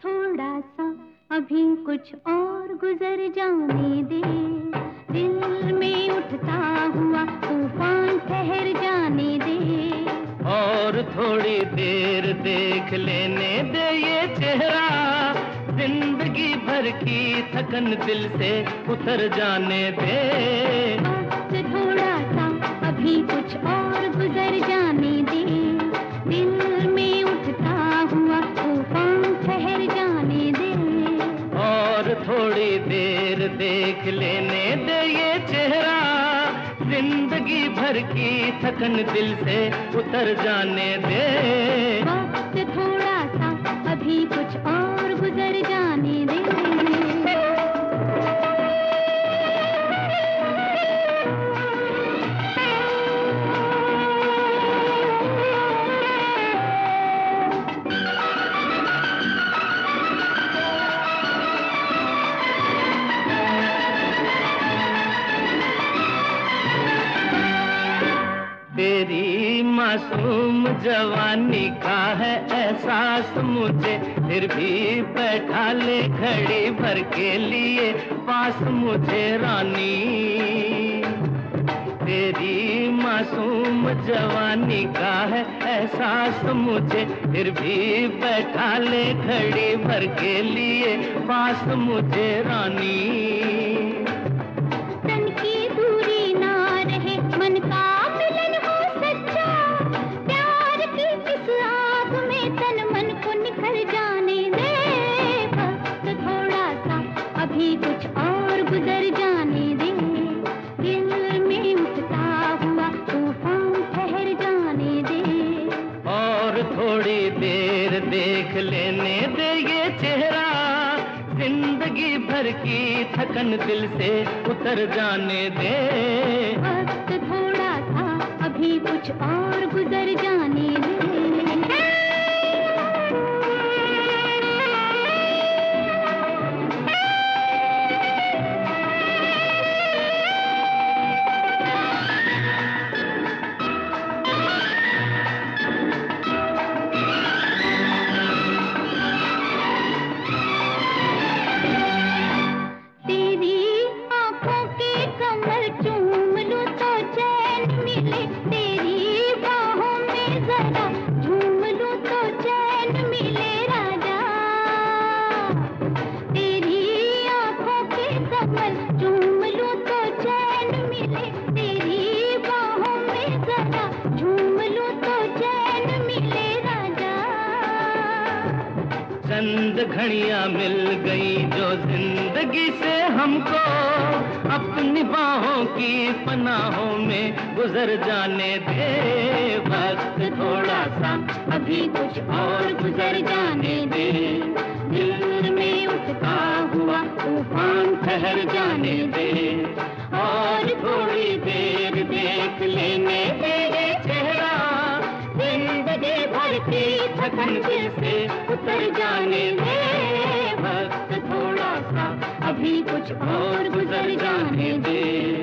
थोड़ा सा अभी कुछ और गुजर जाने दे, दिल में उठता हुआ तूफान ठहर जाने दे। और थोड़ी देर देख लेने दे ये चेहरा, जिंदगी भर की थकन दिल से उतर जाने दे। वक्त थोड़ा सा अभी कुछ और गुजर जाने दे, दिल में उठता हुआ तूफान ठहर जाने दे। और थोड़ी देर देख लेने दे ये चेहरा, जिंदगी भर की थकन दिल से उतर जाने दे। वक्त थोड़ा सा अभी कुछ और गुजर जाने दे। तेरी मासूम जवानी का है एहसास मुझे, फिर भी बैठा ले घड़ी भर के लिए पास मुझे रानी। तेरी मासूम जवानी का है एहसास मुझे, फिर भी बैठा ले घड़ी भर के लिए पास मुझे रानी। तन की दूरी ना रहे, मन का मिलन हो सच्चा, प्यार की इस आग में तन मन को निखर जाने दे। वक्त थोड़ा सा अभी कुछ और गुजर जाने दे, दिल में उठता हुआ तूफान ठहर जाने दे। और थोड़ी देर देख लेने दे ये चेहरा, जिंदगी भर की थकन दिल से उतर जाने दे। वक्त थोड़ा सा अभी कुछ और गुजर जाने दे। तेरी बाहों में जरा झूम लूं तो चैन मिले राजा, तेरी आंखों के कमल झूम लूं तो चैन मिले, तेरी बाहों में जरा झूम लूं तो चैन मिले राजा। चंद घड़ियां मिल गई जो जिंदगी से हमको, अपनी बाहों की पनाहों में गुजर जाने दे। वक्त थोड़ा सा अभी कुछ और गुजर जाने दे, दिल में उठता हुआ तूफान ठहर जाने दे। और थोड़ी देर देख लेने दे ये चेहरा, जिंदगी भर की थकन दिल से उतर जाने दे। वक्त थोड़ा सा अभी कुछ और गुजर जाने दे।